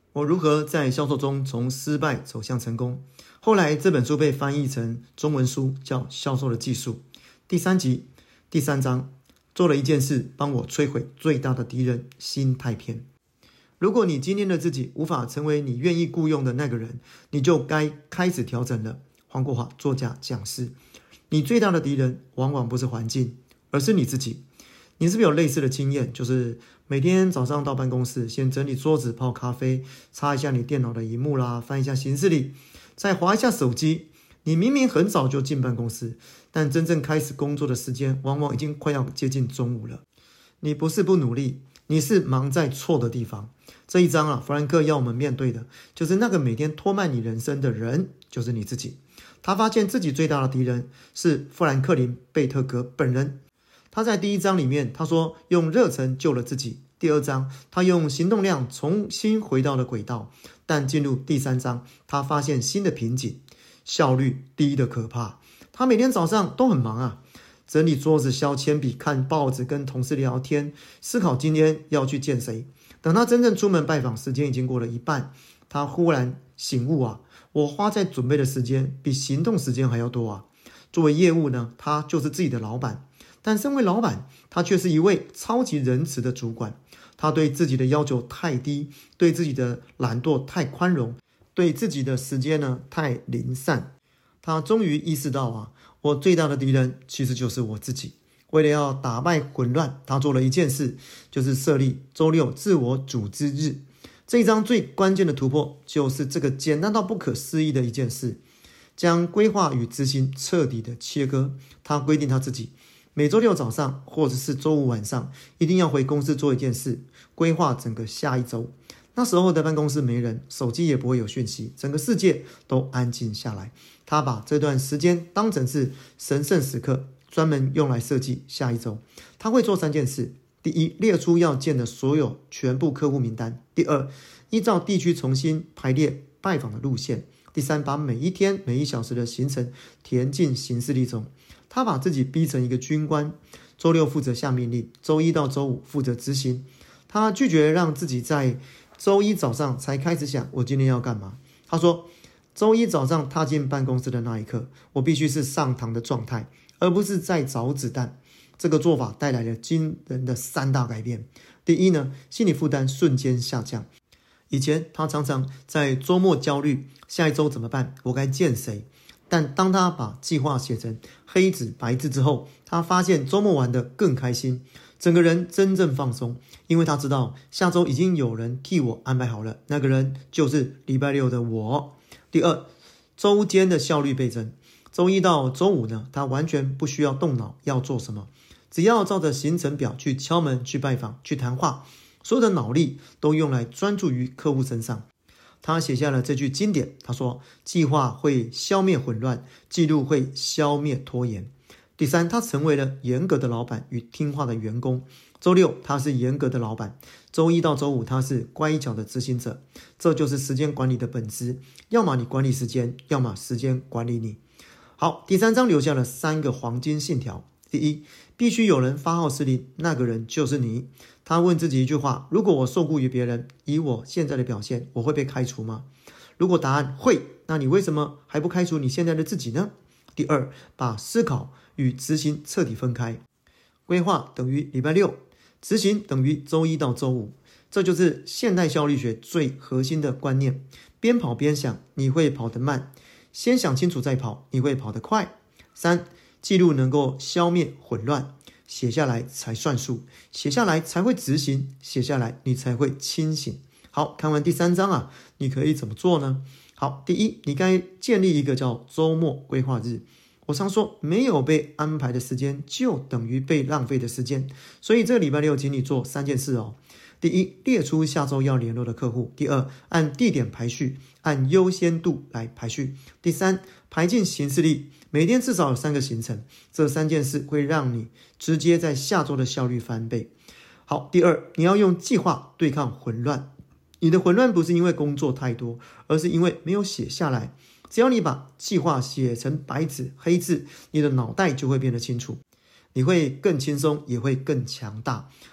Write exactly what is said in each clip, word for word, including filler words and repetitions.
我如何在销售中从失败走向成功。后来这本书被翻译成中文书，叫《销售的技术》。第三集第三章，做了一件事帮我摧毁最大的敌人，心态篇。如果你今天的自己无法成为你愿意雇佣的那个人，你就该开始调整了。黄国华作家讲师，你最大的敌人往往不是环境，而是你自己。你是不是有类似的经验，就是每天早上到办公室，先整理桌子泡咖啡，擦一下你电脑的萤幕啦，翻一下行事历，再滑一下手机。你明明很早就进办公室，但真正开始工作的时间往往已经快要接近中午了。你不是不努力，你是忙在错的地方。这一章啊，弗兰克要我们面对的就是那个每天拖慢你人生的人，就是你自己。他发现自己最大的敌人是富兰克林·贝特格本人。他在第一章里面他说用热忱救了自己，第二章他用行动量重新回到了轨道，但进入第三章他发现新的瓶颈，效率低的可怕。他每天早上都很忙啊，整理桌子、削铅笔、看报纸、跟同事聊天、思考今天要去见谁。等他真正出门拜访，时间已经过了一半，他忽然醒悟啊，我花在准备的时间比行动时间还要多啊。作为业务呢，他就是自己的老板，但身为老板，他却是一位超级仁慈的主管。他对自己的要求太低，对自己的懒惰太宽容，对自己的时间呢太零散。他终于意识到啊，我最大的敌人其实就是我自己。为了要打败混乱，他做了一件事，就是设立周六自我组织日。这一章最关键的突破就是这个简单到不可思议的一件事，将规划与执行彻底的切割。他规定他自己每周六早上或者是周五晚上一定要回公司做一件事，规划整个下一周。那时候的办公室没人，手机也不会有讯息，整个世界都安静下来。他把这段时间当成是神圣时刻，专门用来设计下一周。他会做三件事：第一，列出要见的所有全部客户名单；第二，依照地区重新排列拜访的路线；第三，把每一天每一小时的行程填进行事历中。他把自己逼成一个军官，周六负责下命令，周一到周五负责执行。他拒绝让自己在周一早上才开始想我今天要干嘛。他说，周一早上踏进办公室的那一刻，我必须是上膛的状态，而不是在找子弹。这个做法带来了惊人的三大改变。第一呢，心理负担瞬间下降。以前他常常在周末焦虑，下一周怎么办？我该见谁？但当他把计划写成黑纸白字之后，他发现周末玩得更开心，整个人真正放松，因为他知道下周已经有人替我安排好了，那个人就是礼拜六的我。第二，周间的效率倍增。周一到周五呢，他完全不需要动脑要做什么，只要照着行程表去敲门、去拜访、去谈话，所有的脑力都用来专注于客户身上。他写下了这句经典，他说，计划会消灭混乱，记录会消灭拖延。第三，他成为了严格的老板与听话的员工。周六他是严格的老板，周一到周五他是乖巧的执行者。这就是时间管理的本质，要么你管理时间，要么时间管理你。好，第三章留下了三个黄金信条。第一，必须有人发号施令，那个人就是你。他问自己一句话，如果我受雇于别人，以我现在的表现，我会被开除吗？如果答案会，那你为什么还不开除你现在的自己呢？第二，把思考与执行彻底分开。规划等于礼拜六，执行等于周一到周五。这就是现代效率学最核心的观念。边跑边想，你会跑得慢；先想清楚再跑，你会跑得快。三，记录能够消灭混乱，写下来才算数，写下来才会执行，写下来你才会清醒。好，看完第三章啊，你可以怎么做呢？好，第一，你该建立一个叫周末规划日。我常说，没有被安排的时间就等于被浪费的时间，所以这个礼拜六请你做三件事哦。第一，列出下周要联络的客户。第二，按地点排序，按优先度来排序。第三，排进行事历，每天至少有三个行程。这三件事会让你直接在下周的效率翻倍。好，第二，你要用计划对抗混乱。你的混乱不是因为工作太多，而是因为没有写下来。只要你把计划写成白纸黑字，你的脑袋就会变得清楚，你会更轻松，也会更强大。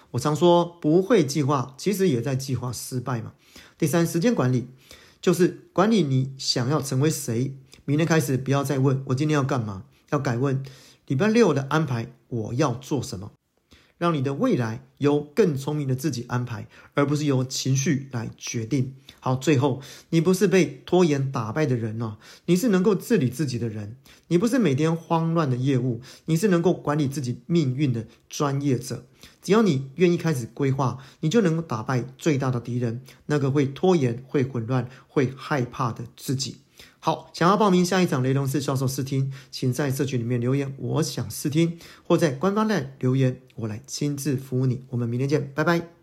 我常说不会计划，其实也在计划失败嘛。第三，时间管理，就是管理你想要成为谁。明天开始不要再问我今天要干嘛，要改问礼拜六的安排我要做什么。让你的未来由更聪明的自己安排，而不是由情绪来决定。好，最后，你不是被拖延打败的人哦，你是能够治理自己的人。你不是每天慌乱的业务，你是能够管理自己命运的专业者。只要你愿意开始规划，你就能够打败最大的敌人，那个会拖延、会混乱、会害怕的自己。好，想要报名下一场雷龙式销售试听，请在社群里面留言我想试听，或在官方 LINE 留言我来亲自服务你。我们明天见，拜拜。